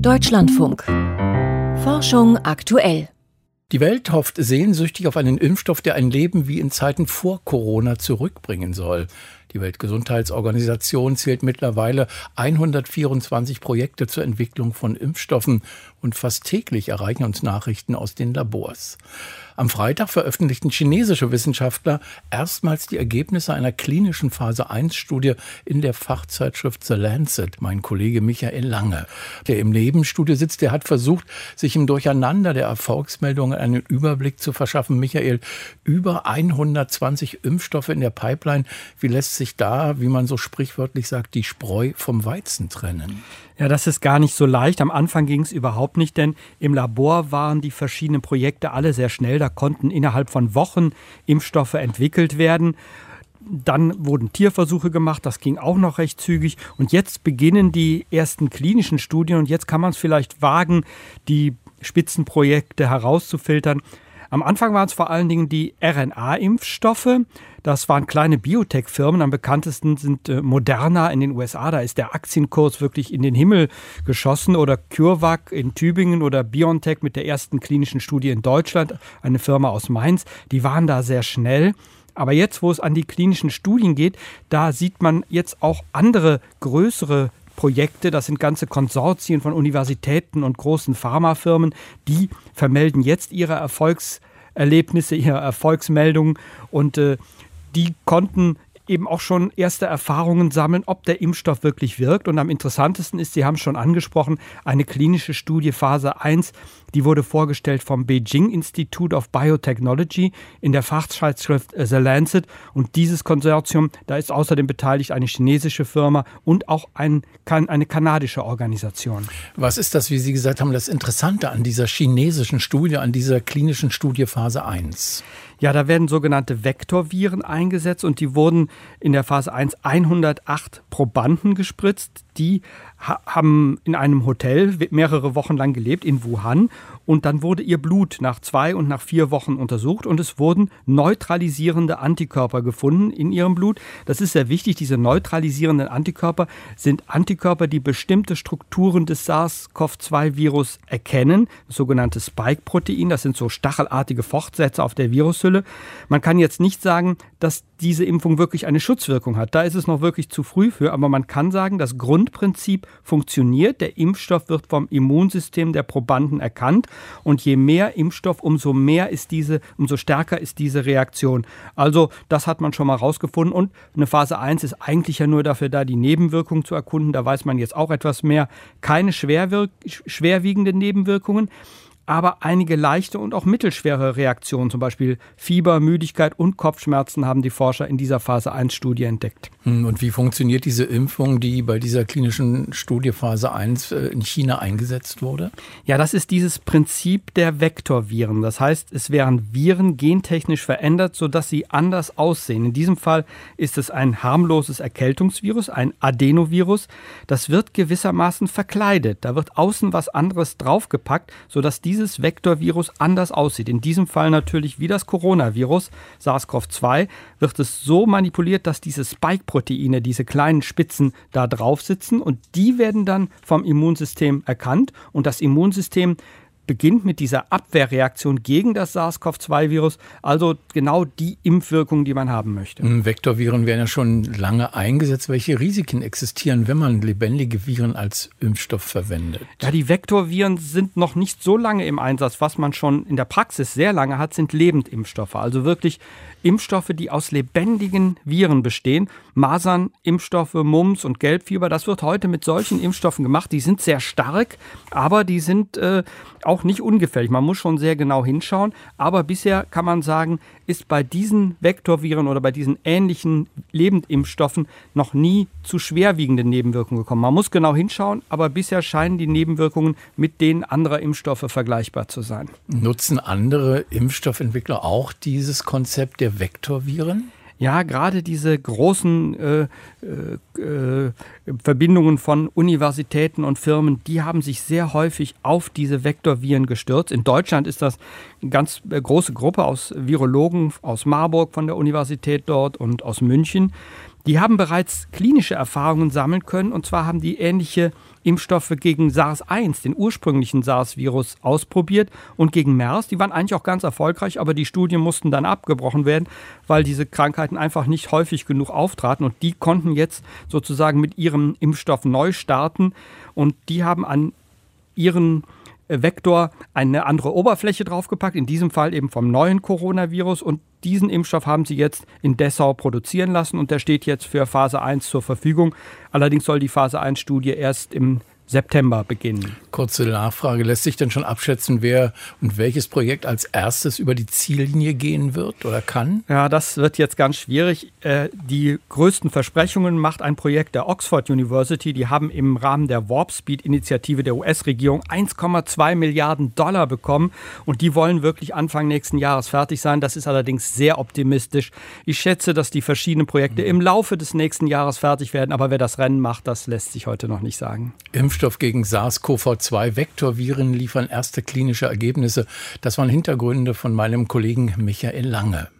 Deutschlandfunk. Forschung aktuell. Die Welt hofft sehnsüchtig auf einen Impfstoff, der ein Leben wie in Zeiten vor Corona zurückbringen soll. Die Weltgesundheitsorganisation zählt mittlerweile 124 Projekte zur Entwicklung von Impfstoffen und fast täglich erreichen uns Nachrichten aus den Labors. Am Freitag veröffentlichten chinesische Wissenschaftler erstmals die Ergebnisse einer klinischen Phase-1-Studie in der Fachzeitschrift The Lancet. Mein Kollege Michael Lange, der im Nebenstudio sitzt, der hat versucht, sich im Durcheinander der Erfolgsmeldungen einen Überblick zu verschaffen. Michael, über 120 Impfstoffe in der Pipeline. Wie lässt sich da, wie man so sprichwörtlich sagt, die Spreu vom Weizen trennen? Ja, das ist gar nicht so leicht. Am Anfang ging es überhaupt nicht, denn im Labor waren die verschiedenen Projekte alle sehr schnell. Da konnten innerhalb von Wochen Impfstoffe entwickelt werden. Dann wurden Tierversuche gemacht, das ging auch noch recht zügig. Und jetzt beginnen die ersten klinischen Studien und jetzt kann man es vielleicht wagen, die Spitzenprojekte herauszufiltern. Am Anfang waren es vor allen Dingen die RNA-Impfstoffe. Das waren kleine Biotech-Firmen. Am bekanntesten sind Moderna in den USA. Da ist der Aktienkurs wirklich in den Himmel geschossen. Oder CureVac in Tübingen oder BioNTech mit der ersten klinischen Studie in Deutschland, eine Firma aus Mainz. Die waren da sehr schnell. Aber jetzt, wo es an die klinischen Studien geht, da sieht man jetzt auch andere, größere Projekte, das sind ganze Konsortien von Universitäten und großen Pharmafirmen, die vermelden jetzt ihre Erfolgserlebnisse, ihre Erfolgsmeldungen und die konnten eben auch schon erste Erfahrungen sammeln, ob der Impfstoff wirklich wirkt. Und am interessantesten ist, Sie haben es schon angesprochen, eine klinische Studie Phase 1, die wurde vorgestellt vom Beijing Institute of Biotechnology in der Fachzeitschrift The Lancet. Und dieses Konsortium, da ist außerdem beteiligt eine chinesische Firma und auch eine kanadische Organisation. Was ist das, wie Sie gesagt haben, das Interessante an dieser chinesischen Studie, an dieser klinischen Studie Phase 1? Ja, da werden sogenannte Vektorviren eingesetzt und die wurden in der Phase 1 108 Probanden gespritzt. Die haben in einem Hotel mehrere Wochen lang gelebt in Wuhan und dann wurde ihr Blut nach 2 und nach 4 Wochen untersucht und es wurden neutralisierende Antikörper gefunden in ihrem Blut. Das ist sehr wichtig. Diese neutralisierenden Antikörper sind Antikörper, die bestimmte Strukturen des SARS-CoV-2-Virus erkennen, das sogenannte Spike-Protein. Das sind so stachelartige Fortsätze auf der Virushülle. Man kann jetzt nicht sagen, dass diese Impfung wirklich eine Schutzwirkung hat. Da ist es noch wirklich zu früh für, aber man kann sagen, das Grundprinzip funktioniert. Der Impfstoff wird vom Immunsystem der Probanden erkannt und je mehr Impfstoff, umso stärker ist diese Reaktion. Also das hat man schon mal rausgefunden und eine Phase 1 ist eigentlich ja nur dafür da, die Nebenwirkungen zu erkunden. Da weiß man jetzt auch etwas mehr. Keine schwerwiegenden Nebenwirkungen, aber einige leichte und auch mittelschwere Reaktionen, zum Beispiel Fieber, Müdigkeit und Kopfschmerzen, haben die Forscher in dieser Phase-1-Studie entdeckt. Und wie funktioniert diese Impfung, die bei dieser klinischen Studie Phase 1 in China eingesetzt wurde? Ja, das ist dieses Prinzip der Vektorviren. Das heißt, es wären Viren gentechnisch verändert, sodass sie anders aussehen. In diesem Fall ist es ein harmloses Erkältungsvirus, ein Adenovirus. Das wird gewissermaßen verkleidet. Da wird außen was anderes draufgepackt, sodass dieses Vektorvirus anders aussieht. In diesem Fall natürlich wie das Coronavirus, SARS-CoV-2, wird es so manipuliert, dass diese Spike-Proteine, diese kleinen Spitzen da drauf sitzen und die werden dann vom Immunsystem erkannt und das Immunsystem beginnt mit dieser Abwehrreaktion gegen das SARS-CoV-2-Virus, also genau die Impfwirkung, die man haben möchte. Vektorviren werden ja schon lange eingesetzt. Welche Risiken existieren, wenn man lebendige Viren als Impfstoff verwendet? Ja, die Vektorviren sind noch nicht so lange im Einsatz. Was man schon in der Praxis sehr lange hat, sind Lebendimpfstoffe. Also wirklich Impfstoffe, die aus lebendigen Viren bestehen. Masernimpfstoffe, Mumps und Gelbfieber, das wird heute mit solchen Impfstoffen gemacht. Die sind sehr stark, aber die sind auch nicht ungefährlich. Man muss schon sehr genau hinschauen. Aber bisher kann man sagen, ist bei diesen Vektorviren oder bei diesen ähnlichen Lebendimpfstoffen noch nie zu schwerwiegenden Nebenwirkungen gekommen. Man muss genau hinschauen, aber bisher scheinen die Nebenwirkungen mit denen anderer Impfstoffe vergleichbar zu sein. Nutzen andere Impfstoffentwickler auch dieses Konzept der Vektorviren? Ja, gerade diese großen Verbindungen von Universitäten und Firmen, die haben sich sehr häufig auf diese Vektorviren gestürzt. In Deutschland ist das eine ganz große Gruppe aus Virologen aus Marburg von der Universität dort und aus München. Die haben bereits klinische Erfahrungen sammeln können und zwar haben die ähnliche Impfstoffe gegen SARS-1, den ursprünglichen SARS-Virus, ausprobiert und gegen MERS. Die waren eigentlich auch ganz erfolgreich, aber die Studien mussten dann abgebrochen werden, weil diese Krankheiten einfach nicht häufig genug auftraten. Und die konnten jetzt sozusagen mit ihrem Impfstoff neu starten. Und die haben an ihren Vektor eine andere Oberfläche draufgepackt, in diesem Fall eben vom neuen Coronavirus. Und diesen Impfstoff haben sie jetzt in Dessau produzieren lassen und der steht jetzt für Phase 1 zur Verfügung. Allerdings soll die Phase 1-Studie erst im September beginnen. Kurze Nachfrage, lässt sich denn schon abschätzen, wer und welches Projekt als erstes über die Ziellinie gehen wird oder kann? Ja, das wird jetzt ganz schwierig. Die größten Versprechungen macht ein Projekt der Oxford University. Die haben im Rahmen der Warp Speed-Initiative der US-Regierung 1,2 Milliarden Dollar bekommen und die wollen wirklich Anfang nächsten Jahres fertig sein. Das ist allerdings sehr optimistisch. Ich schätze, dass die verschiedenen Projekte im Laufe des nächsten Jahres fertig werden, aber wer das Rennen macht, das lässt sich heute noch nicht sagen. Impfstoff gegen SARS-CoV-2 Vektorviren liefern erste klinische Ergebnisse. Das waren Hintergründe von meinem Kollegen Michael Lange.